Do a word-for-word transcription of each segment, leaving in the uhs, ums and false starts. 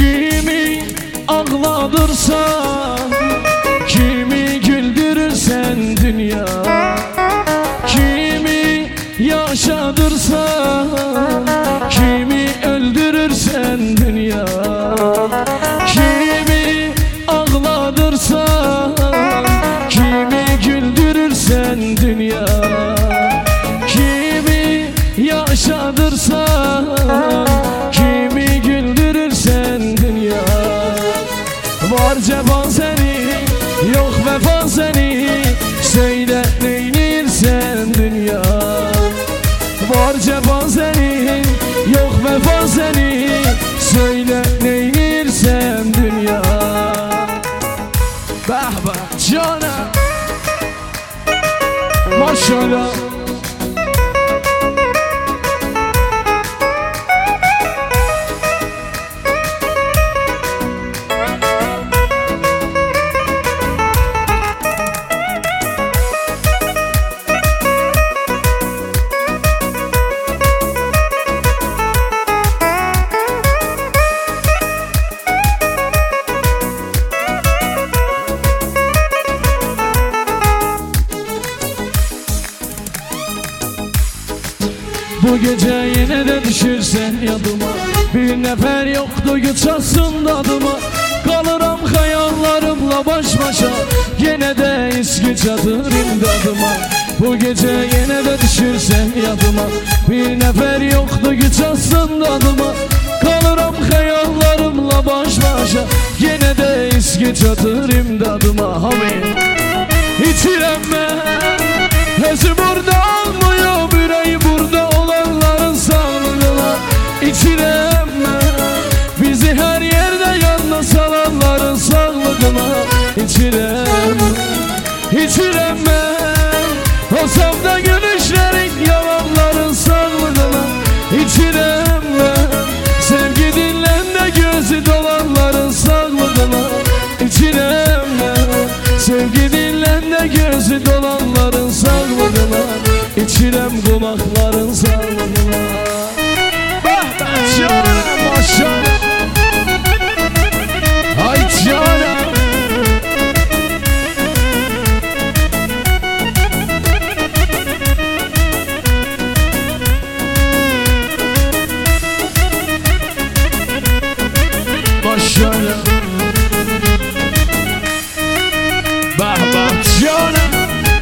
Kimi ağladırsan, kimi güldürürsen dünya, kimi yaşadırsan, kimi öldürürsen dünya, kimi ağladırsan, kimi güldürürsen dünya, kimi yaşadırsan, kimi güldürürsen dünya. Var cefa seni, yok vefa seni, söyle neynirsen dünya. Var cefa seni, yok vefa seni, söyle neynirsen dünya. Bah bah cana, maşallah. Bu gece yine de düşürsen yadıma, bir nefer yoktu geçasın dadıma. Kalırım hayallarımla baş başa, yine de eski çadır imdadıma. Bu gece yine de düşürsen yadıma, bir nefer yoktu geçasın dadıma. Kalırım hayallarımla baş başa, yine de eski çadır imdadıma. Amin. İçirem ben, hesi burada olmuyor, yüreği burada olanların sağlığına. İçirem ben, bizi her yerde yanına salanların sağlığına. İçirem, içirem ben, o safta gülüşlerin yalanların sağlığına. İçirem ben, sevgi dinlen de gözü dolanların sağlığına. İçirem ben, sevgi dinlen de gözü dolanların sağlığına. İçirem kulakların sağlığına. Bah bah canım maşallah. Ay canım. Maşallah. Bah bah canım.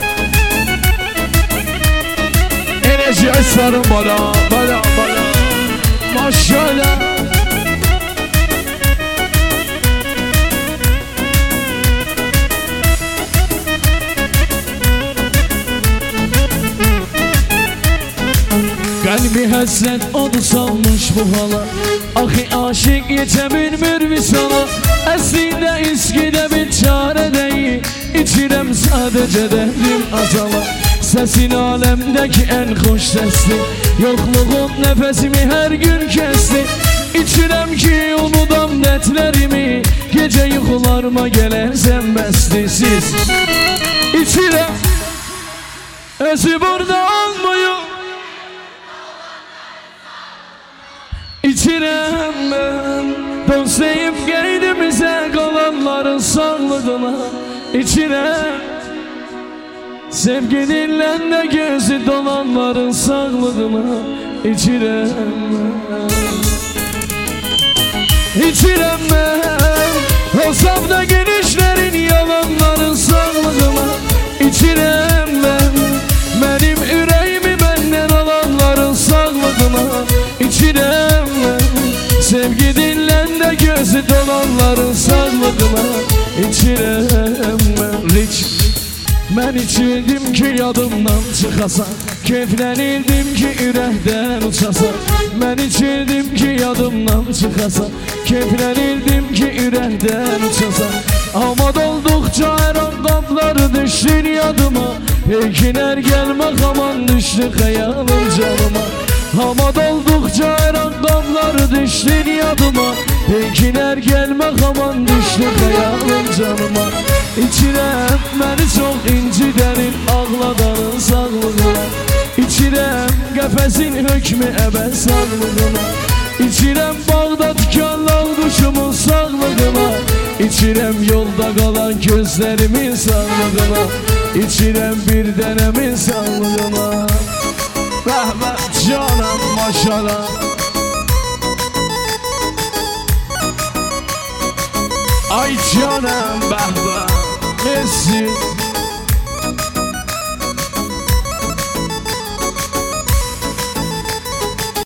Enerji açlarım bana, bana, bana. Maşallah. Kalbi hasret odu salmış bu hala, ahi aşık yetebilmir visala. Aslında eskide bir çare değil, İçirem sadece derdim azala. Sesin alemdeki en hoş sesli, yokluğun nefesimi her gün kesti. İçirem ki unudam dertlerimi, gece yukularıma gelersen bestisiz. İçirem, özü burada olmuyor. İçirem ben, dönseyip geydimize kalanların sağlığına. İçirem, sevgi dinlen de gözü dolanların sağlığına. İçirem ben, İçirem ben, o safta girişlerin yalanların sağlığına. İçirem ben, benim yüreğimi benden alanların sağlığına. İçirem ben, sevgi dinlen de gözü dolanların sağlığına. İçirem ben, riç. Ben içirdim ki yadımdan çıkasa, keyflenirdim ki ürəkdən uçasa. Ben içirdim ki yadımdan çıkasa, keyflenirdim ki ürəkdən uçasa. Ama doldukça her an kapları düştün yadıma, pekiner gelmek aman düştü hayalım canıma. Ama doldukça her an kapları düştün yadıma, pekiner gelmek aman düştü hayalım canıma. İçirem beni çok incidenin, ağladanın sağlığına. İçirem qəfəsin hökmü əbəd sağlığına. İçirem bağda tükenler kuşumun sağlığına, İçirem yolda kalan gözlerimin sağlığına, İçirem bir denemin sağlığına. Rahmet canım maşallah. Ay canım behbe Messi.